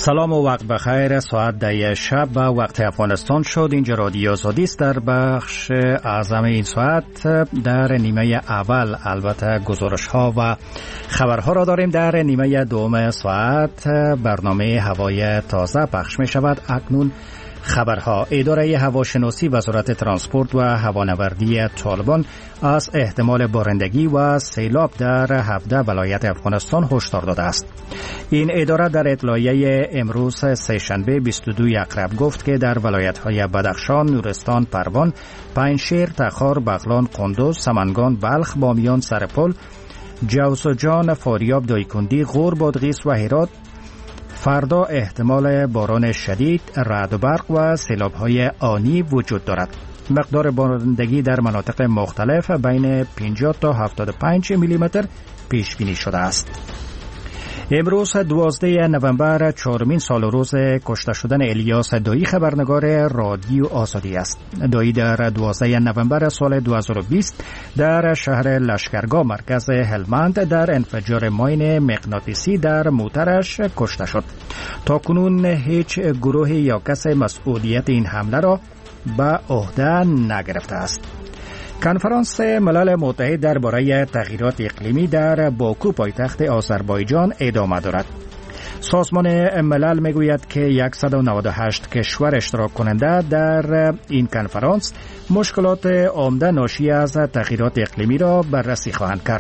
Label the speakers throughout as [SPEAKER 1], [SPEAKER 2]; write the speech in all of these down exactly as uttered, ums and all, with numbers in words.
[SPEAKER 1] سلام و وقت بخیر. ساعت ده شب به وقت افغانستان شد. اینجا رادیو آزادی است. در بخش اعظم این ساعت در نیمه اول البته گزارش ها و خبرها را داریم. در نیمه دوم ساعت برنامه هوای تازه پخش می شود. اکنون خبرها. اداره هواشناسی وزارت ترانسپورت و هوانوردی طالبان از احتمال بارندگی و سیلاب در هفده ولایت افغانستان هشدار داده است. این اداره در اطلاعیه امروز سه‌شنبه بیست و دو اکتبر گفت که در ولایت‌های بدخشان، نورستان، پروان، پنجشیر، تخار، بغلان، قندوز، سمنگان، بلخ، بامیان، سرپل، جوزجان، فاریاب، دایکندی، غور، بادغیس و هرات فردا احتمال باران شدید، رعد و برق و سیلاب‌های آنی وجود دارد. مقدار بارندگی در مناطق مختلف بین پنجاه تا هفتاد و پنج میلیمتر پیش بینی شده است. امروز دوازده نوامبر چهارمین سال روز کشته شدن الیاس دایی خبرنگار رادیو آزادی است. دایی در دوازده نوامبر سال دو هزار و بیست در شهر لشکرگاه مرکز هلمند در انفجار ماین مغناطیسی در موترش کشته شد. تا کنون هیچ گروه یا کس مسئولیت این حمله را به عهده نگرفته است. کنفرانس ملل متحد درباره تغییرات اقلیمی در باکو پایتخت آذربایجان ادامه دارد. سازمان ملل میگوید که صد و نود و هشت کشور اشتراک کننده در این کنفرانس مشکلات عمده ناشی از تغییرات اقلیمی را بررسی خواهند کرد.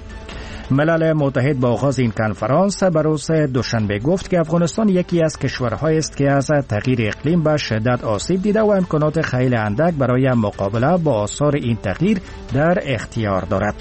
[SPEAKER 1] ملل متحد با آغاز این کنفرانس به روز دوشنبه گفت که افغانستان یکی از کشورهایی است که از تغییر اقلیم به شدت آسیب دیده و امکانات خیلی اندک برای مقابله با آثار این تغییر در اختیار دارد.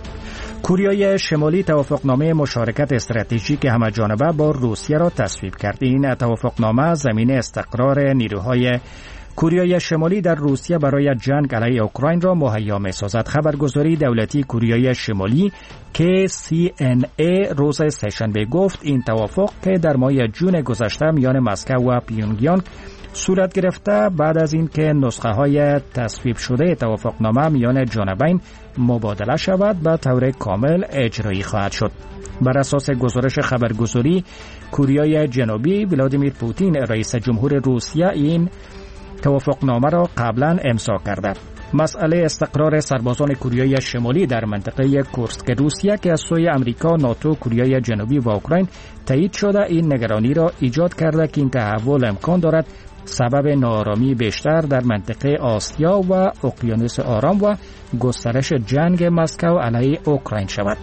[SPEAKER 1] کره شمالی توافقنامه مشارکت استراتژیک همه‌جانبه با روسیه را تصویب کرد. این توافقنامه زمینه استقرار نیروهای کره شمالی در روسیه برای جنگ علیه اوکراین را مهیا می‌سازد. خبرگزاری دولتی کره شمالی که سی ان ای روز سه‌شنبه گفت این توافق که در ماه جون گذشته میان مسکو و پیونگیانگ صورت گرفته بعد از اینکه نسخه های تصویب شده توافقنامه میان جانبین مبادله شود به طور کامل اجرایی خواهد شد. بر اساس گزارش خبرگزاری کره جنوبی، ولادیمیر پوتین رئیس جمهور روسیه این توافقنامه را قبلا امضا کرده. مسئله استقرار سربازان کره شمالی در منطقه کورسک روسیه که از سوی امریکا، ناتو، کره جنوبی و اوکراین تایید شده این نگرانی را ایجاد کرده که این تحول امکان دارد سبب ناآرامی بیشتر در منطقه آسیا و اقیانوس آرام و گسترش جنگ مسکو علیه اوکراین شود.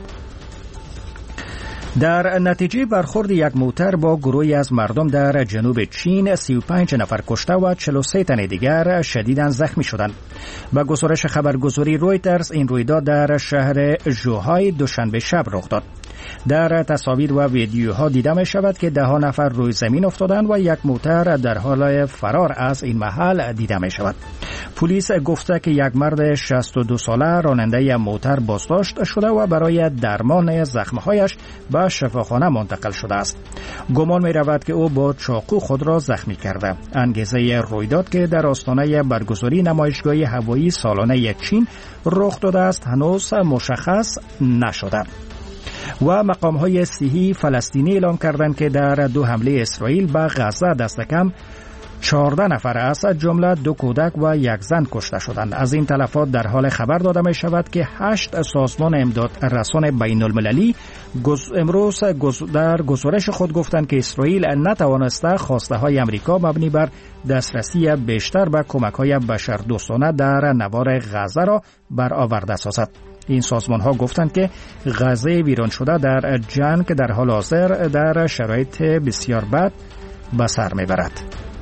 [SPEAKER 1] در نتیجه برخورد یک موتر با گروهی از مردم در جنوب چین سی و پنج نفر کشته و چهل و سه تن دیگر شدیداً زخمی شدند. با گزارش خبرگزاری رویترز این رویداد در شهر ژوهای دوشنبه شب رخ داد. در تصاویر و ویدیوها دیده می شود که ده ها نفر روی زمین افتادند و یک موتر در حال فرار از این محل دیده می شود. پلیس گفته که یک مرد شصت و دو ساله راننده موتر بازداشت شده و برای درمان زخمهایش به شفاخانه منتقل شده است. گمان می رود که او با چاقو خود را زخمی کرده. انگیزه رویداد که در آستانه برگزاری نمایشگاه هوایی سالانه چین رخ داده است هنوز مشخص نشده. و مقام‌های صحی فلسطینی اعلام کردند که در دو حمله اسرائیل به غزه دست کم چهارده نفر از جمله دو کودک و یک زن کشته شدند. از این تلفات در حال خبر داده می شود که هشت سازمان امداد رسان بین المللی امروز در گزارش خود گفتند که اسرائیل نتوانسته خواسته های امریکا مبنی بر دسترسی بیشتر به کمک های بشردوستانه در نوار غزه را برآورده سازد. این سازمان ها گفتند که غزه ویران شده در جنگ در حال حاضر در شرایط بسیار بد به سر می برد.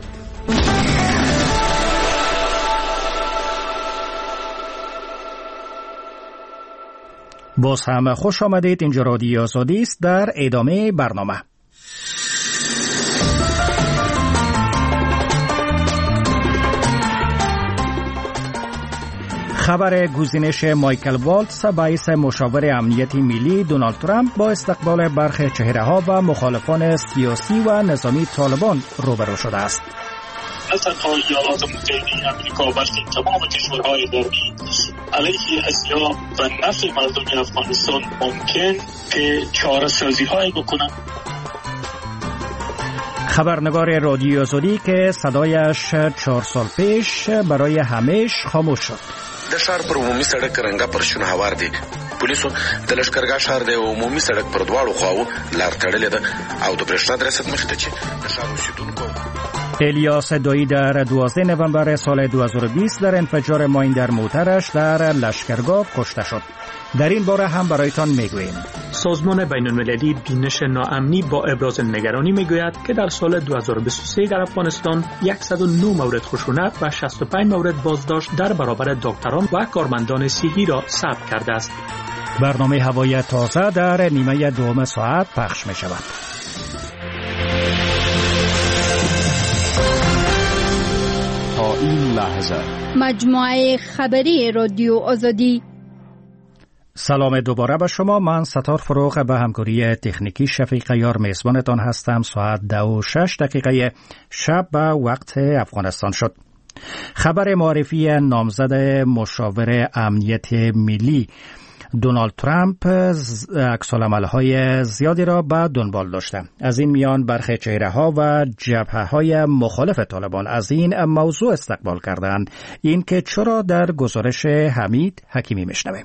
[SPEAKER 1] باز هم خوش آمدید. اینجا رادیو آزادی است. در ادامه برنامه خبر گزینش مایکل والتز باعث مشاور امنیتی ملی دونالد ترامپ با استقبال برخی چهره‌ها و مخالفان سیاسی و نظامی طالبان روبرو شده است.
[SPEAKER 2] نه تنها ایالات متحده آمریکا بلکه تمام کشورهای غربی علیه احیا و نفع مردم افغانستان ممکن که چاره سازی های بکنند.
[SPEAKER 1] خبرنگار رادیو آزادی که صدایش چهار سال پیش برای همیش خاموش شد.
[SPEAKER 3] د ښار پر عمومي سړک رنګه پرشونه هوار دي. پولیسو د لشکرګاه ښار د عمومي سړک پر دواړو خواو لار تړلې ده او د برېښنا د رسد مخې ته چې د ښار اوسېدونکو
[SPEAKER 1] الیاس دایی در دوازده نوامبر سال دو هزار و بیست در انفجار ماین در موترش در لشکرگاه کشته شد. در این باره هم برایتان میگوییم.
[SPEAKER 4] سازمان بین‌المللی بینش ناامنی با ابراز نگرانی میگوید که در سال دو هزار و بیست و سه در افغانستان صد و نه مورد خشونت و شصت و پنج مورد بازداشت در برابر دکتران و کارمندان صحی را ثبت کرده است.
[SPEAKER 1] برنامه هوای تازه در نیمه دوم ساعت پخش می شود.
[SPEAKER 5] تا این لحظه
[SPEAKER 6] مجموعه خبری رادیو آزادی.
[SPEAKER 1] سلام دوباره به شما. من ستار فروغ به همکاری تکنیکی شفیق یار میزبانتان هستم. ساعت دو و شش دقیقه شب به وقت افغانستان شد. خبر معرفی نامزد مشاور امنیت ملی دونالد ترامپ عکس‌العمل‌های زیادی را به دنبال داشته. از این میان برخی چهره‌ها و جبهه‌های مخالف طالبان از این موضوع استقبال کردند. این که چرا در گزارش حمید حکیمی میشنویم.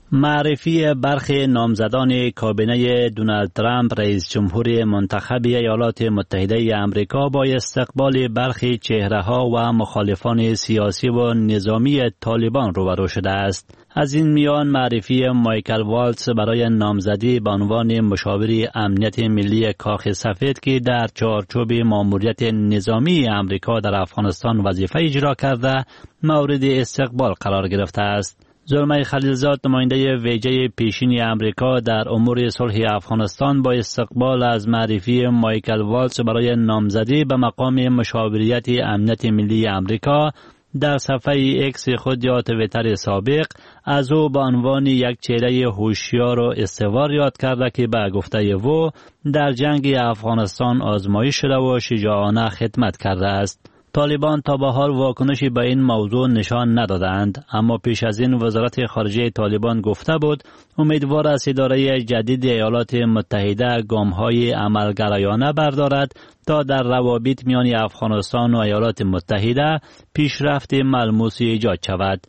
[SPEAKER 7] معرفی برخی نامزدان کابینه دونالد ترامپ رئیس جمهور منتخب ایالات متحده آمریکا با استقبال برخی چهره‌ها و مخالفان سیاسی و نظامی طالبان روبرو شده است. از این میان معرفی مایکل والتز برای نامزدی به عنوان مشاور امنیت ملی کاخ سفید که در چارچوب ماموریت نظامی آمریکا در افغانستان وظیفه اجرا کرده مورد استقبال قرار گرفته است. زلمه خلیلزاد نماینده ویژه پیشین آمریکا در امور صلح افغانستان با استقبال از معرفی مایکل والتز برای نامزدی به مقام مشاوریت امنیت ملی آمریکا در صفحه اکس خود یا توییتر سابق از او به عنوان یک چهره هوشیار و استوار یاد کرده که به گفته او در جنگ افغانستان آزمایش شده و شجاعانه خدمت کرده است. طالبان تا به حال واکنشی به این موضوع نشان ندادند، اما پیش از این وزارت خارجه طالبان گفته بود امیدوار است اداره جدید ایالات متحده گام‌های عملگرایانه بردارد تا در روابط میان افغانستان و ایالات متحده پیشرفت ملموسی ایجاد شود.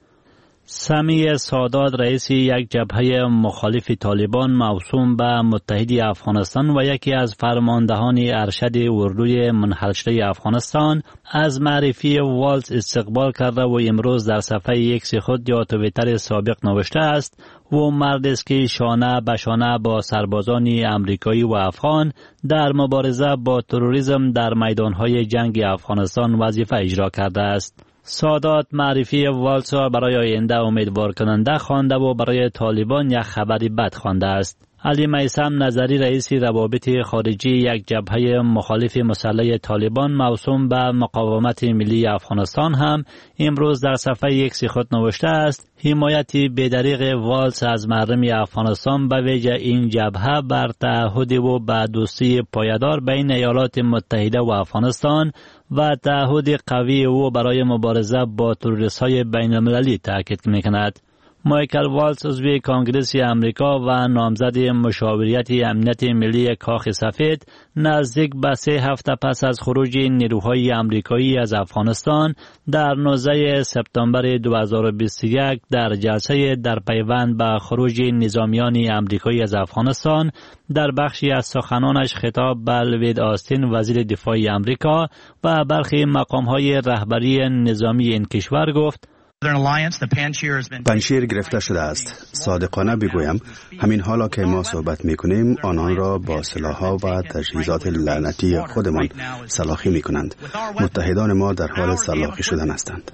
[SPEAKER 7] سمیع سادات رئیس یک جبهه مخالف طالبان موسوم به متحدی افغانستان و یکی از فرماندهان ارشد اردوی منحل شده افغانستان از معرفی والتز استقبال کرده و امروز در صفحه اکس خود یا توییتر سابق نوشته است و مرد است که شانه به شانه با سربازان امریکایی و افغان در مبارزه با تروریسم در میدانهای جنگ افغانستان وظیفه اجرا کرده است. سادات معرفی والتز برای آینده امیدوار کننده خوانده و برای طالبان یک خبری بد خوانده است. علی میثم نظری رئیس روابط خارجی یک جبهه مخالف مسلح طالبان موسوم به مقاومت ملی افغانستان هم امروز در صفحه اکس خود نوشته است حمایت بی‌دریغ والتز از مردم افغانستان به ویژه این جبهه بر تعهد و به دوستی پایدار بین ایالات متحده و افغانستان و تعهد قوی او برای مبارزه با تروریست‌های بین‌المللی تاکید می‌کند. مایکل والتز عضو کانگرس امریکا و نامزد مشاوریت امنیت ملی کاخ سفید نزدیک به سه هفته پس از خروج نیروهای امریکایی از افغانستان در نوزده سپتامبر دو هزار و بیست و یک در جلسه در پیوند به خروج نظامیان امریکایی از افغانستان در بخشی از سخنانش خطاب به لوید آستین وزیر دفاع امریکا و برخی مقام‌های رهبری نظامی این کشور گفت
[SPEAKER 5] پنشیر گرفته شده است. صادقانه بگویم همین حالا که ما صحبت میکنیم آنان را با سلاح‌ها و تجهیزات لعنتی خودمان سلاخی میکنند. متحدان ما در حال سلاخی شدن هستند.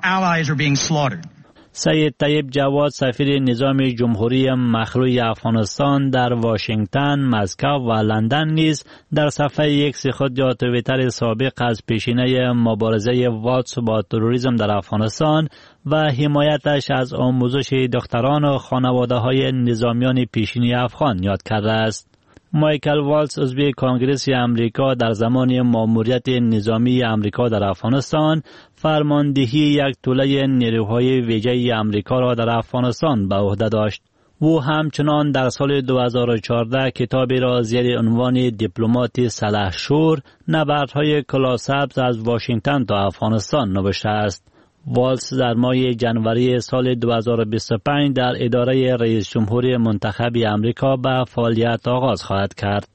[SPEAKER 7] سید طیب جواد سفیر نظام جمهوری مخلوع افغانستان در واشنگتن، مسکو و لندن نیز در صفحه اکس خود یا توییتر سابق از پیشینه مبارزه والتز با تروریسم در افغانستان و حمایتش از آموزش دختران و خانواده‌های نظامیان پیشینی افغان یاد کرده است. مایکل والتز عضو کانگرس امریکا در زمان ماموریت نظامی امریکا در افغانستان فرماندهی یک توله نیروهای ویژه امریکا را در افغانستان به عهده داشت. او همچنان در سال دو هزار و چهارده کتابی را زیر عنوان دیپلمات سلحشور نبردهای کلاسبز از واشنگتن تا افغانستان نوشته است. والتز در ماه جنوری سال دو هزار و بیست و پنج در اداره رئیس جمهور منتخب امریکا به فعالیت آغاز خواهد کرد.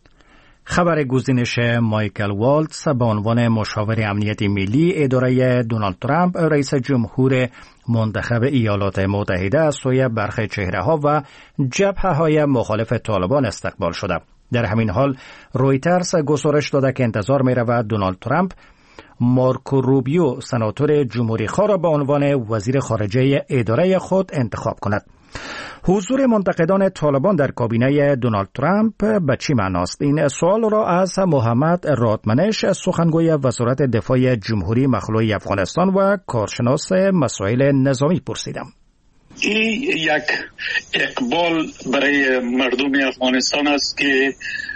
[SPEAKER 1] خبر گزینش مایکل والتز به عنوان مشاور امنیت ملی اداره دونالد ترامپ رئیس جمهور منتخب ایالات متحده از سوی برخی چهره‌ها و جبهه‌های مخالف طالبان استقبال شده. در همین حال رویترز گزارش داده که انتظار می‌رود دونالد ترامپ مارکو روبیو سناتور جمهوری‌خواه را به عنوان وزیر خارجه اداره خود انتخاب کند. حضور منتقدان طالبان در کابینه دونالد ترامپ به چی معناست؟ این سوال را از محمد رادمنش سخنگوی وزارت دفاع جمهوری مخلوع افغانستان و کارشناس مسائل نظامی پرسیدم.
[SPEAKER 2] این یک اقبال برای مردم افغانستان است که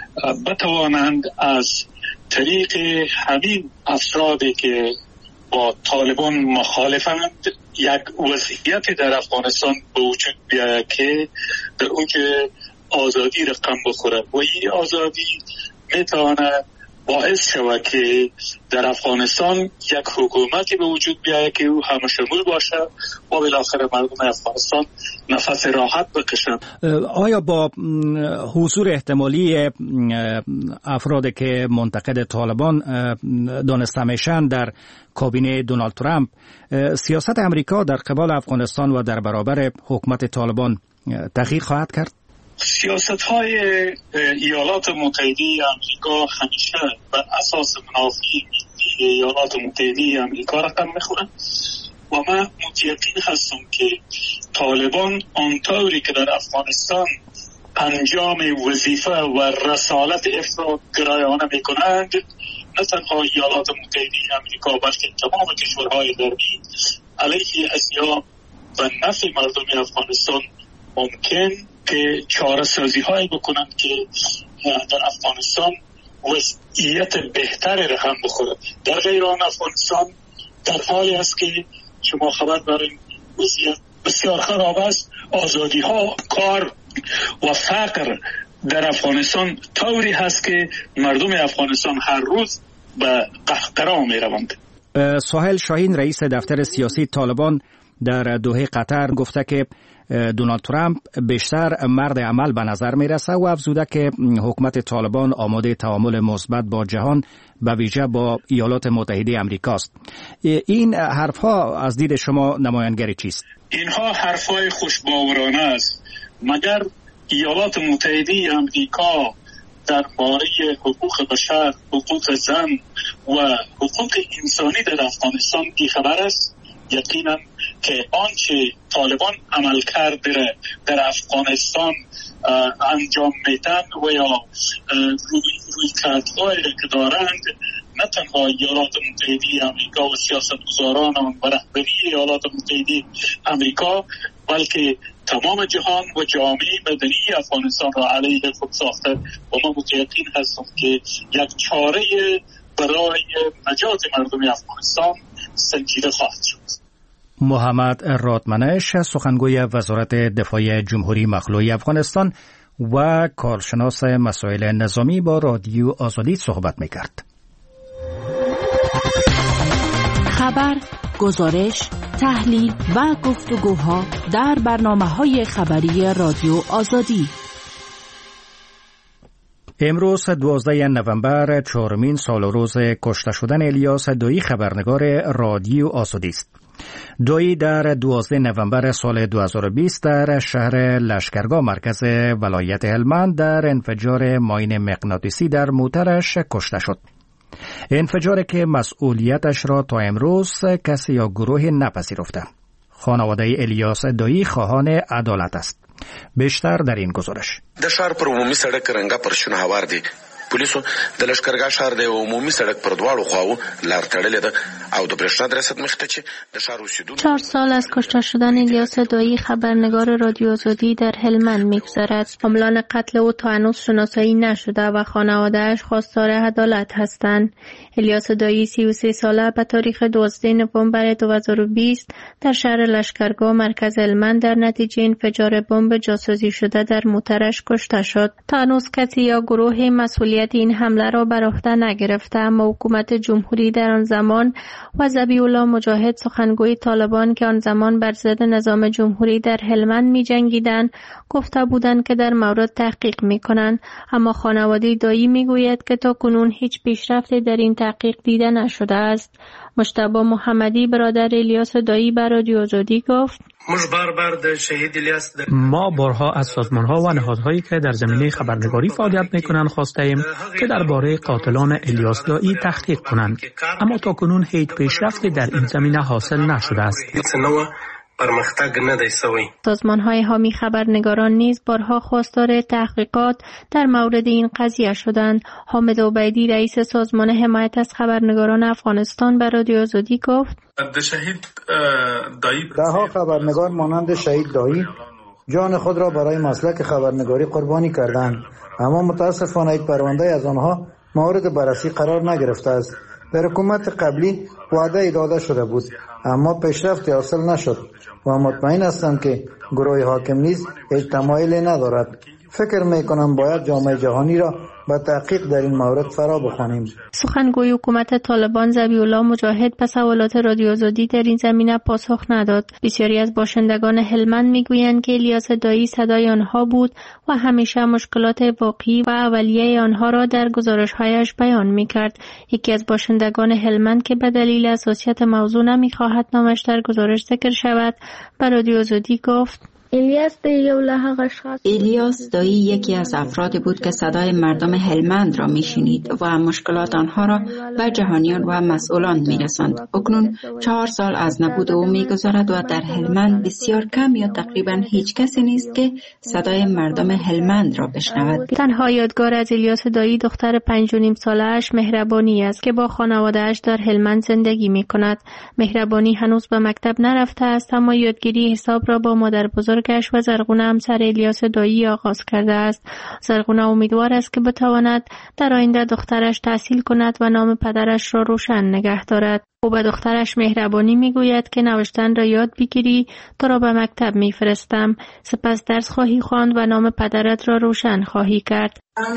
[SPEAKER 2] بتوانند از طریق همین افرادی که با طالبان مخالفند یک وضعیت در افغانستان به وجود بیاید که در اون که آزادی رقم بخوره و این آزادی میتواند باعث شود که در افغانستان یک حکومتی به وجود بیاید که او همه شمول باشه و بالاخره مردم افغانستان نفس راحت بکشند.
[SPEAKER 1] آیا با حضور احتمالی افرادی که منتقد طالبان دانسته میشن در کابینه دونالد ترامپ سیاست امریکا در قبال افغانستان و در برابر حکومت طالبان تغییر خواهد کرد؟
[SPEAKER 2] سیاست های ایالات متحده امریکا همیشه بر اساس منافع ملی ایالات متحده امریکا رقم میخورن و من متیقن هستم که طالبان آنطوری که در افغانستان انجام وظیفه و رسالت افراد گرایانه میکنند نه تنها ایالات متحده امریکا بلکه تمام کشورهای غربی علیه اشیا و نفع مردم افغانستان ممکن که چاره سازی هایی بکنند که در افغانستان وضعیت بهتر رقم بخوره. در غیر آن افغانستان در حالی است که شما خبر دارین وضعیت بسیار خراب است. آزادی ها، کار و فقر در افغانستان طوری هست که مردم افغانستان هر روز به قهقرا می روند.
[SPEAKER 1] سهیل شاهین رئیس دفتر سیاسی طالبان در دوحه قطر گفته که دونالد ترامپ بیشتر مرد عمل به نظر می رسه و افزوده که حکومت طالبان آماده تعامل مثبت با جهان به ویژه با ایالات متحده امریکاست. این حرفها از دید شما نمایانگری چیست؟
[SPEAKER 2] اینها حرفهای خوشباورانه است. مگر ایالات متحده امریکا درباره حقوق بشر، حقوق زن و حقوق انسانی در افغانستان بی‌خبر است؟ یقینا که آنچه طالبان عمل کرده در افغانستان انجام میدن و یا روی, روی کردهایی که دارند نه تنها ایالات متحده امریکا و سیاستگزاران و رهبری ایالات متحده امریکا بلکه تمام جهان و جامعه مدنی افغانستان را علیه خود ساخته و من متیقن هستم که یک چاره برای نجات مردم افغانستان سنجیده خواهد شد.
[SPEAKER 1] محمد رادمنش سخنگوی وزارت دفاع جمهوری مخلوع افغانستان و کارشناس مسائل نظامی با رادیو آزادی صحبت می‌کرد.
[SPEAKER 8] خبر، گزارش، تحلیل و گفتگوها در برنامه‌های خبری رادیو آزادی.
[SPEAKER 1] امروز دوازده نوامبر چهارمین سال روز کشته شدن الیاس دویی خبرنگار رادیو آزادی است. دویی در دوازده نوامبر سال دو هزار و بیست در شهر لشکرگاه مرکز ولایت هلمند در انفجار ماین مغناطیسی در موترش کشته شد. انفجاری که مسئولیتش را تا امروز کسی یا گروه نپذیرفته. خانواده الیاس دویی خواهان عدالت است. بیشتر در این گزارش.
[SPEAKER 3] د ښار پر عمومي سړک رنګه پرشونه هوار دي. پولیسو د لشکرګاه ښار د عمومي سړک پر دواړو خواو لار تړلې ده او د برېښنا د رسد مخې ته چې د ښار اوسېدونکو
[SPEAKER 9] چهار سال از کشته شدن الیاس دایی خبرنگار رادیو آزادی در هلمند می‌گذرد. عاملان قتل او تا هنوز شناسایی نشده و خانواده‌اش خواستار عدالت هستند. الیاس دایی سی و سه ساله به تاریخ دوازدهم نوامبر دو هزار و بیست در شهر لشکرگاه مرکز هلمند در نتیجه انفجار بمب جاسوسی شده در موترش کشته شد. تا هنوز کسی یا گروه مسئولیت این حمله را بر عهده نگرفته، اما حکومت جمهوری در آن زمان و ذبیح الله مجاهد سخنگوی طالبان که آن زمان بر ضد نظام جمهوری در هلمند می‌جنگیدند گفته بودند که در مورد تحقیق می‌کنند، اما خانواده دایی می‌گوید که تا کنون هیچ پیشرفتی در این تحقیق دیده نشده است. مجتبی محمدی برادر الیاس دایی بر رادیو آزادی گفت:
[SPEAKER 4] ما بارها از سازمان‌ها و نهادهایی که در زمینه خبرنگاری فعالیت می‌کنند خواستیم که درباره قاتلان الیاس دایی تحقیق کنند، اما تا کنون هیچ پیشرفتی در این زمینه حاصل نشده است.
[SPEAKER 9] سازمان‌های حامی خبرنگاران نیز بارها خواستار تحقیقات در مورد این قضیه شدند. حامد عبیدی رئیس سازمان حمایت از خبرنگاران افغانستان به رادیو آزادی گفت:
[SPEAKER 10] ده‌ها خبرنگار مانند شهید دایی جان خود را برای مسلک خبرنگاری قربانی کردند، اما متاسفانه یک پرونده از آنها مورد بررسی قرار نگرفته است. در حکومت قبلی وعده داده شده بود اما پیشرفتی حاصل نشد و مطمئن هستم که گروه حاکم نیز هیچ تمایلی ندارد. فکر میکنم باید جامعه جهانی را با تحقیق در این مورد فرا بخوانیم.
[SPEAKER 9] سخنگوی حکومت طالبان ذبیح الله مجاهد به سوالات رادیو آزادی در این زمینه پاسخ نداد. بسیاری از باشندگان هلمند میگویند که الیاس دایی صدای آنها بود و همیشه مشکلات واقعی و اولیه آنها را در گزارش‌هایش بیان میکرد. یکی از باشندگان هلمند که به دلیل حساسیت موضوع نمیخواهد نامش در گزارش ذکر شود به رادیو آزادی گفت:
[SPEAKER 11] الیاس دایی یکی از افرادی بود که صدای مردم هلمند را میشنید و مشکلات آنها را به جهانیان و مسئولان میرساند. اکنون چهار سال از نبود او میگذرد و در هلمند بسیار کم یا تقریبا هیچ کسی نیست که صدای مردم هلمند را بشنود.
[SPEAKER 9] تنها یادگار از الیاس دایی دختر پنج و نیم ساله‌اش مهربانی است که با خانواده‌اش در هلمند زندگی میکند. مهربانی هنوز به مکتب نرفته است، اما یادگیری حساب را با مادر بزرگ و زرغونه همسر الیاس دایی آغاز کرده است. زرغونه امیدوار است که بتواند در آینده دخترش تحصیل کند و نام پدرش را روشن نگه دارد. او به دخترش مهربانی میگوید که نوشتن را یاد بگیری، تو را به مکتب میفرستم، سپس درس خواهی خواند و نام پدرت را روشن خواهی کرد.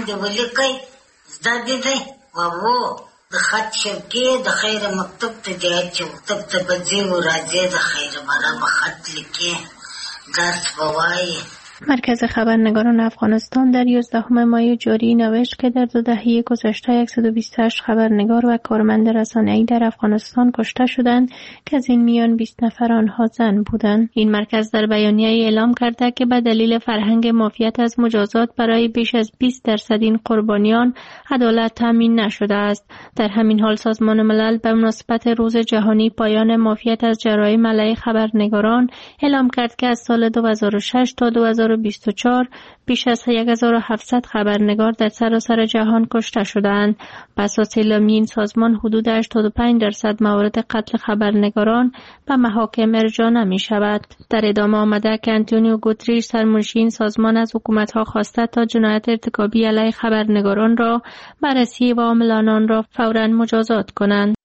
[SPEAKER 12] د خط شبکې د خیر مکتب ته دی چې مکتب ته بځي و راځي د خیر بالا به خط لیکي درس بوایی.
[SPEAKER 9] مرکز خبرنگاران افغانستان در یازدهم مای جاری نوشت که در دو دهه گذشته صد و بیست و هشت خبرنگار و کارمند رسانه‌ای در افغانستان کشته شدند که از این میان بیست نفر آنها زن بودند. این مرکز در بیانیه اعلام کرده که به دلیل فرهنگ معافیت از مجازات برای بیش از بیست درصد این قربانیان عدالت تامین نشده است. در همین حال سازمان ملل به مناسبت روز جهانی پایان معافیت از جرایم علیه خبرنگاران اعلام کرد که از سال دو هزار و شش تا دو هزار و بیست و چهار بیش از یک هزار و هفتصد خبرنگار در سراسر جهان کشته شدند. بر اساس اعلامیه این سازمان حدود هشتاد و پنج درصد موارد قتل خبرنگاران به محاکم ارجاع نمی شود. در ادامه آمده که انتونیو گوتریش سرمنشی این سازمان از حکومت‌ها خواسته تا جنایت ارتکابی علیه خبرنگاران را بررسی و عاملان آن را فوراً مجازات کنند.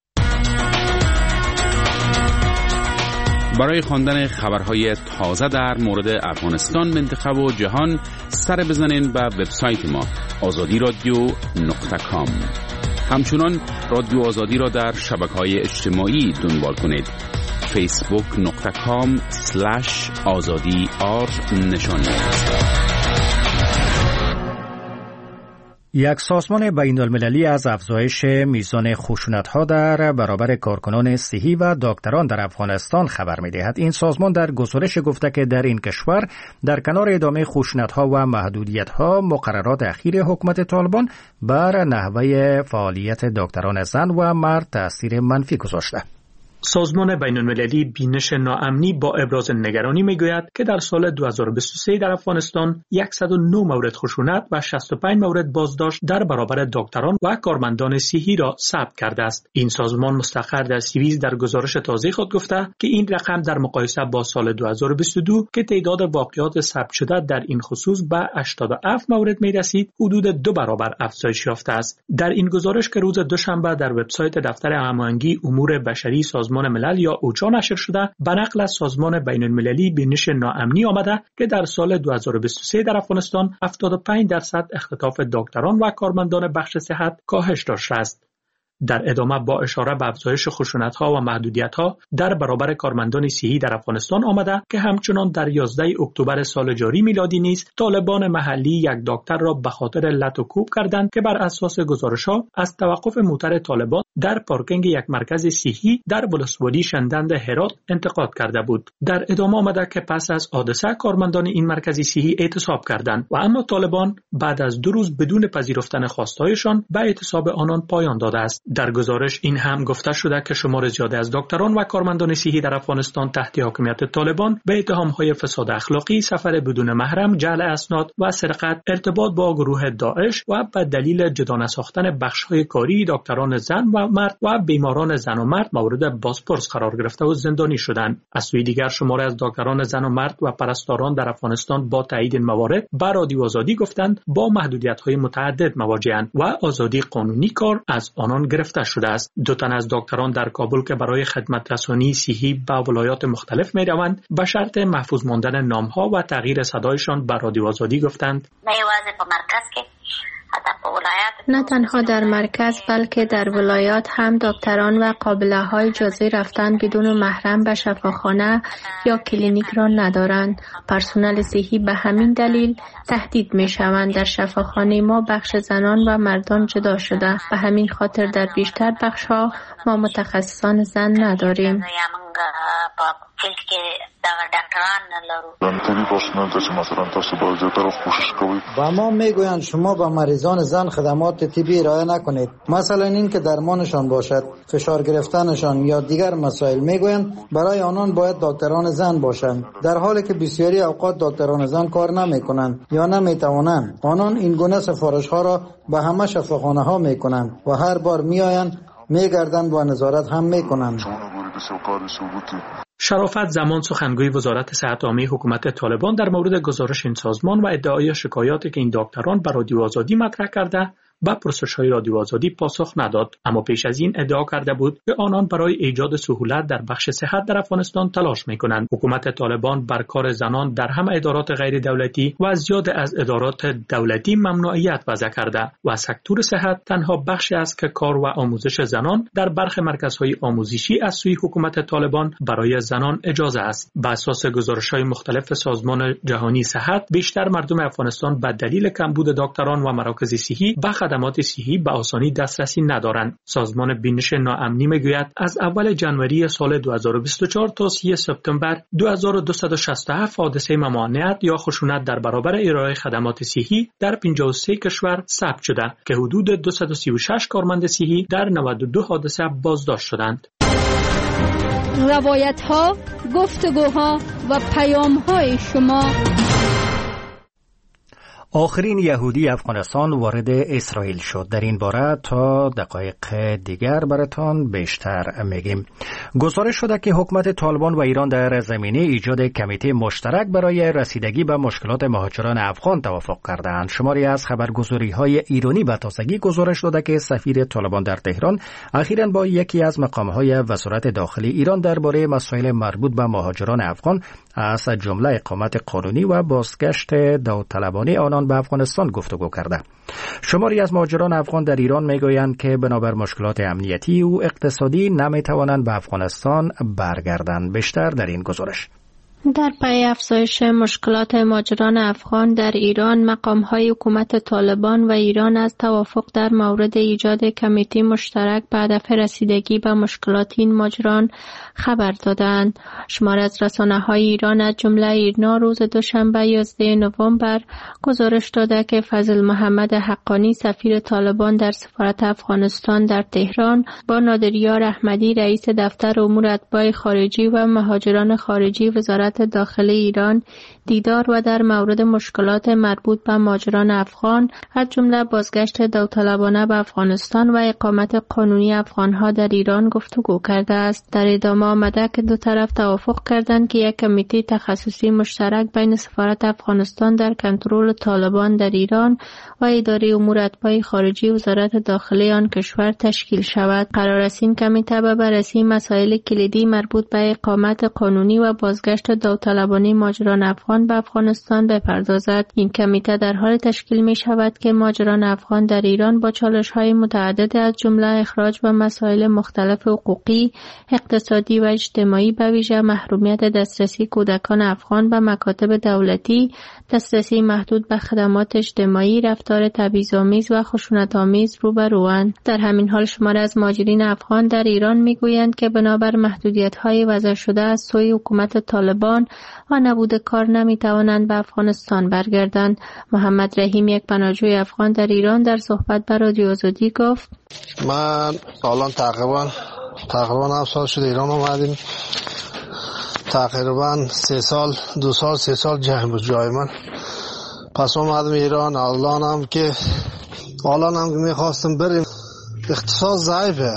[SPEAKER 13] برای خواندن خبرهای تازه در مورد افغانستان، منطقه و جهان سر بزنین به وبسایت ما آزادی رادیو نقطه کام. همچنان رادیو آزادی را در شبکه‌های اجتماعی دنبال کنید. فیسبوک نقطه کام سلش آزادی آر نشانی.
[SPEAKER 1] یک سازمان بین المللی از افزایش میزان خشونت‌ها در برابر کارکنان صحی و دکتران در افغانستان خبر می‌دهد. این سازمان در گزارش گفته که در این کشور در کنار ادامه خشونت‌ها و محدودیت‌ها، مقررات اخیر حکومت طالبان بر نحوه فعالیت دکتران زن و مرد تأثیر منفی گذاشته.
[SPEAKER 4] سازمان بین‌المللی بینش ناامنی با ابراز نگرانی میگوید که در سال دو هزار و بیست و سه در افغانستان صد و نه مورد خشونت و شصت و پنج مورد بازداشت در برابر دکتران و کارمندان صحی را ثبت کرده است. این سازمان مستقر در سوئیس در گزارش تازه خود گفته که این رقم در مقایسه با سال دو هزار و بیست و دو که تعداد واقعات ثبت شده در این خصوص به هشتاد و هفت مورد میرسید، حدود دو برابر افزایش یافته است. در این گزارش که روز دوشنبه در وبسایت دفتر هماهنگی امور بشری سازمان ملل یا اوچا نشر شده، به نقل از سازمان بین‌المللی بینش ناامنی آمده که در سال دو هزار و بیست و سه در افغانستان هفتاد و پنج درصد اختطاف دکتران و کارمندان بخش صحت کاهش داشته است. در ادامه با اشاره به افزایش خشونت‌ها و محدودیت‌ها در برابر کارمندان صحی در افغانستان آمده که همچنان در یازده اکتبر سال جاری میلادی نیز طالبان محلی یک دکتر را به خاطر لط و کوب کردند که بر اساس گزارش‌ها از توقف موتر طالبان در پارکینگ یک مرکز صحی در ولسوالی شندند هرات انتقاد کرده بود. در ادامه آمده که پس از حادثه کارمندان این مرکز صحی اعتصاب کردند و اما طالبان بعد از دو روز بدون پذیرفتن خواستهایشان به اعتصاب آنان پایان داده است. در گزارش این هم گفته شده که شمار زیادی از دکتران و کارمندان صحی در افغانستان تحت حاکمیت طالبان به اتهام‌های فساد اخلاقی، سفر بدون محرم، جعل اسناد و سرقت، ارتباط با گروه داعش و به دلیل جدا نساختن بخش‌های کاری دکتران زن و مرد و بیماران زن و مرد مورد بازپرس قرار گرفته و زندانی شدند. از سوی دیگر شمار از دکتران زن و مرد و پرستاران در افغانستان با تایید این موارد به رادیو آزادی گفتند با محدودیت‌های متعدد مواجه‌اند و آزادی قانونی کار از آنان گرفته شده است. دو تن از دکتران در کابل که برای خدمت رسانی صحی به ولایات مختلف می روند به شرط محفوظ ماندن نامها و تغییر صدایشان به رادیو آزادی گفتند
[SPEAKER 9] نه تنها در مرکز بلکه در ولایات هم دکتران و قابله های جزئی رفتن بدون محرم به شفاخانه یا کلینیک را ندارند. پرسنل صحی به همین دلیل تهدید می شوند. در شفاخانه ما بخش زنان و مردان جدا شده، به همین خاطر در بیشتر بخش ها ما متخصصان زن نداریم.
[SPEAKER 10] و ما میگویند شما به مریضان زن خدمات طبی ارائه نکنید، مثلا این که درمانشان باشد، فشار گرفتنشان یا دیگر مسائل. میگویند برای آنان باید دکتران زن باشند، در حالی که بسیاری اوقات دکتران زن کار نمیکنند یا نمیتوانند. آنان این گونه سفارش ها را به همه شفاخانه ها میکنند و هر بار میآیند میگردند و نظارت هم میکنند.
[SPEAKER 4] شرافت زمان سخنگوی وزارت صحت عامه حکومت طالبان در مورد گزارش این سازمان و ادعای شکایاتی که این دکتران بر رادیو آزادی مطرح کرده با پرسش‌های رادیو آزادی پاسخ نداد، اما پیش از این ادعا کرده بود که آنان برای ایجاد سهولت در بخش صحت در افغانستان تلاش می‌کنند. حکومت طالبان بر کار زنان در همه ادارات غیر دولتی و زیاد از ادارات دولتی ممنوعیت وضع کرده و سکتور صحت تنها بخشی است که کار و آموزش زنان در برخی مرکزهای آموزشی از سوی حکومت طالبان برای زنان اجازه است. بر اساس گزارش‌های مختلف سازمان جهانی صحت، بیشتر مردم افغانستان به دلیل کمبود دکتران و مراکز صحی به خدمات صحی به آسانی دسترسی ندارند. سازمان بینش ناامنی میگوید از اول ژانویه سال دو هزار و بیست و چهار تا سی سپتامبر دو هزار و دویست و شصت و هفت حادثه ممانعت یا خشونت در برابر ارائه خدمات صحی در پنجاه و سه کشور ثبت شده که حدود دویست و سی و شش کارمند صحی در نود و دو حادثه بازداشت شدند.
[SPEAKER 6] روایت ها، گفتگوها و پیام های شما.
[SPEAKER 1] آخرین یهودی افغانستان وارد اسرائیل شد. در این باره تا دقایق دیگر براتان بیشتر میگیم. گزارش شده که حکومت طالبان و ایران در زمینه ایجاد کمیته مشترک برای رسیدگی به مشکلات مهاجران افغان توافق کردند. شماری از خبرگزاری‌های ایرانی به تازگی گزارش داده که سفیر طالبان در تهران اخیراً با یکی از مقام‌های وزارت داخلی ایران درباره مسائل مربوط به مهاجران افغان از جمله اقامت قانونی و بازگشت داوطلبانه آنان به افغانستان گفتگو کرده. شماری از مهاجران افغان در ایران میگویند که بنابر مشکلات امنیتی و اقتصادی نمیتوانند به افغانستان برگردند. بیشتر در این گزارش.
[SPEAKER 9] در پی افزایش مشکلات مهاجران افغان در ایران، مقام‌های حکومت طالبان و ایران از توافق در مورد ایجاد کمیته مشترک به هدف رسیدگی به مشکلات این مهاجران خبر دادند. شمار از رسانه‌های ایران از جمله ایرنا روز دوشنبه یازده نوامبر گزارش داده که فضل محمد حقانی سفیر طالبان در سفارت افغانستان در تهران با نادریار احمدی رئیس دفتر امور اتباع خارجی و مهاجران خارجی وزارت داخلی ایران دیدار و در مورد مشکلات مربوط به مهاجران افغان از جمله بازگشت داوطلبانه به افغانستان و اقامت قانونی افغانها در ایران گفتگو کرده است. در ادامه آمده که دو طرف توافق کردند که یک کمیته تخصصی مشترک بین سفارت افغانستان در کنترل طالبان در ایران و اداره امور اتباع خارجی وزارت داخلی آن کشور تشکیل شود. قرار است این کمیته به بررسی مسائل کلیدی مربوط به اقامت قانونی و بازگشت داوطلبانه مهاجران افغان به افغانستان بپردازد. این کمیته در حال تشکیل می شود که مهاجران افغان در ایران با چالش‌های متعدد از جمله اخراج و مسائل مختلف حقوقی، اقتصادی و اجتماعی به ویژه محرومیت دسترسی کودکان افغان به مکاتب دولتی، دسترسی محدود به خدمات اجتماعی، رفتار تبعیض‌آمیز و خشونت‌آمیز روبروند. در همین حال شمار از مهاجرین افغان در ایران میگویند که بنابر محدودیت‌های وضع شده از سوی حکومت طالبان و نبود کار نمیتوانند به افغانستان برگردند. محمد رحیم، یک پناهجوی افغان در ایران، در صحبت با رادیو آزادی گفت:
[SPEAKER 14] من الان تقریبا تقریبا هفت سال شده ایران اومدیم. تقریبا سه سال دو سال سه سال جنگ بود جای من. پس اومدم ایران. الان هم که الان هم که میخواستم بریم اقتصاد ضعیفه.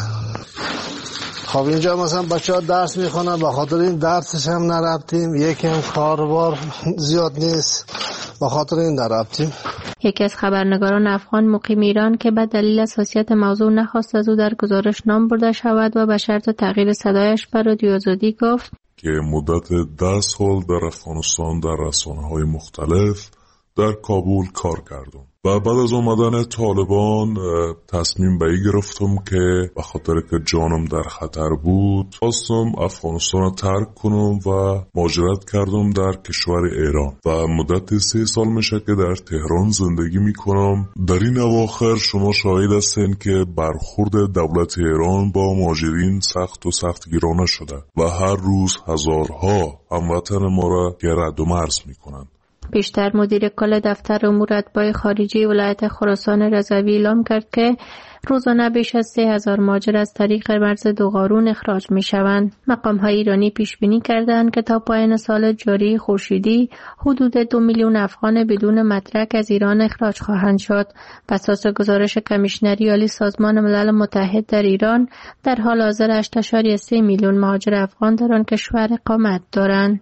[SPEAKER 14] خب اینجا مثلا بچه ها درس میخونن، به خاطر این درسش هم نرفتیم. یکی هم کاروبار زیاد نیست، به خاطر این نرفتیم.
[SPEAKER 9] یکی از خبرنگاران افغان مقیم ایران که به دلیل حساسیت موضوع نخواست از او در گزارش نام برده شود و به شرط تغییر صدایش به رادیو آزادی گفت
[SPEAKER 15] که مدت ده سال در افغانستان در رسانه‌های مختلف در کابل کار کردم و بعد از آمدن طالبان تصمیم به این گرفتم که به خاطر که جانم در خطر بود خواستم افغانستان را ترک کنم و مهاجرت کردم در کشور ایران و مدت سه سال میشه که در تهران زندگی میکنم. در این اواخر شما شاهد هستین که برخورد دولت ایران با مهاجرین سخت و سخت گیرانه شده و هر روز هزارها هموطن ما را گرد و مرز میکنند.
[SPEAKER 9] پیشتر مدیر کل دفتر امور اتباع خارجی ولایت خراسان رضوی اعلام کرد که روزانه بیش از سه هزار مهاجر از طریق مرز دوغارون اخراج می شوند. مقام های ایرانی پیش بینی کردند که تا پایان سال جاری خورشیدی حدود دو میلیون افغان بدون مدرک از ایران اخراج خواهند شد. بر اساس گزارش کمیشنری عالی سازمان ملل متحد در ایران، در حال حاضر هشت ممیز سه میلیون مهاجر افغان در آن کشور اقامت دارند.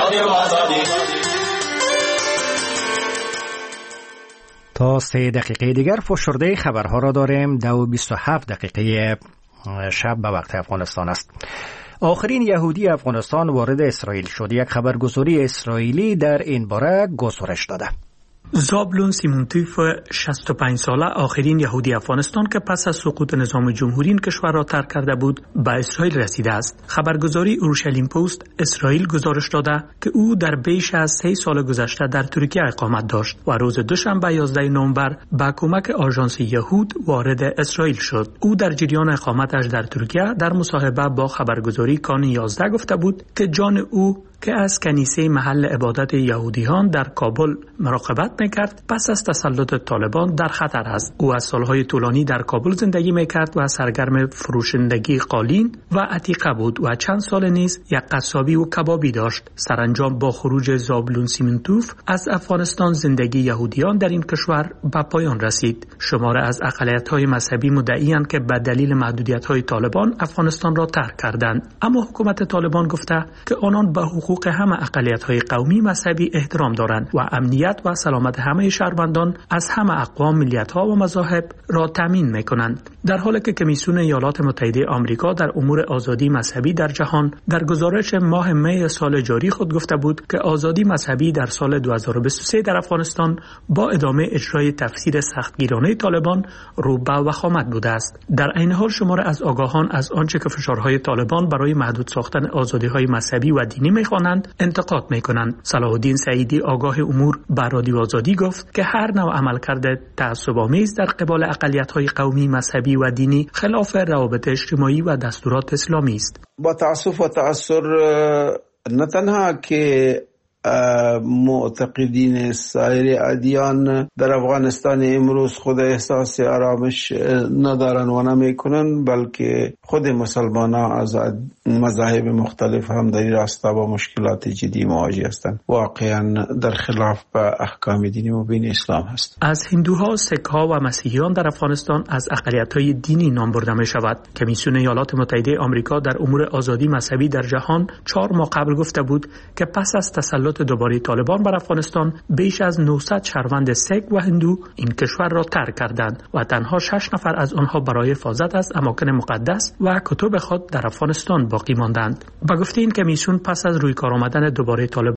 [SPEAKER 1] تا سه دقیقه دیگر فشرده خبرها را داریم. دو بیست و هفت دقیقه شب به وقت افغانستان است. آخرین یهودی افغانستان وارد اسرائیل شد. یک خبرگزاری اسرائیلی در این باره گزارش داده.
[SPEAKER 4] زابلون سیمونتوف شصت و پنج ساله آخرین یهودی افغانستان که پس از سقوط نظام جمهوری این کشور را ترک کرده بود به اسرائیل رسیده است. خبرگزاری اورشلیم پست اسرائیل گزارش داده که او در بیش از سه سال گذشته در ترکیه اقامت داشت و روز دوشنبه یازده نوامبر با کمک آژانس یهود وارد اسرائیل شد. او در جریان اقامتش در ترکیه در مصاحبه با خبرگزاری کان یازده گفته بود که جان او که از کنیسه محل عبادت یهودیان در کابل مراقبت میکرد پس از تسلط طالبان در خطر است. او از سالهای طولانی در کابل زندگی میکرد و سرگرم فروشندگی قالین و عتیقه بود و چند سال نیز یک قصابی و کبابی داشت. سرانجام با خروج زابلون سیمونتوف از افغانستان زندگی یهودیان در این کشور به پایان رسید. شماره از اقلیت‌های مذهبی مدعی‌اند که به دلیل محدودیت‌های طالبان افغانستان را ترک کردند، اما حکومت طالبان گفته که آنان به حقوق همه اقلیت‌های قومی مذهبی احترام دارند و امنیت و سلامت همه شهروندان از همه اقوام، ملیت‌ها و مذاهب را تامین می‌کنند. در حالی که کمیسیون ایالات متحده آمریکا در امور آزادی مذهبی در جهان در گزارش ماه می سال جاری خود گفته بود که آزادی مذهبی در سال دو هزار و بیست و سه در افغانستان با ادامه اجرای تفسیر سختگیرانه طالبان رو به وخامت بوده است. در عین حال شمار از آگاهان از آنچه که فشارهای طالبان برای محدود ساختن آزادی‌های مذهبی و دینی می‌خواهند میخوانند انتقاد میکنند. صلاح الدین سعیدی آگاه امور بر رادیو آزادی گفت که هر نوع عملکرد تعصب‌آمیز در قبال اقلیت‌های قومی، مذهبی و دینی خلاف روابط اجتماعی و دستورات اسلامی است.
[SPEAKER 16] با تعصب و تأثر نه تنها که معتقدین سایر ادیان در افغانستان امروز خود احساس آرامش ندارن و نمیکنن، بلکه خود مسلمان ها از مذاهب مختلف هم در این راستا با مشکلات جدی مواجه هستند. واقعا در خلاف با احکام دینی مبین اسلام هست.
[SPEAKER 4] از هندوها، سک‌ها و مسیحیان در افغانستان از اقلیت‌های دینی نام برده می شود. کمیسیون ایالات متحده آمریکا در امور آزادی مذهبی در جهان چهار ماه قبل گفته بود که پس از تسلط دوباره طالبان بر افغانستان بیش از نهصد شهروند سک و هندو این کشور را ترک کردند و تنها شش نفر از آنها برای حفاظت از اماکن مقدس و کتب خود در افغانستان باقی ماندند. با گفته این کمیسیون پس از روی کار آمدن دوباره طالبان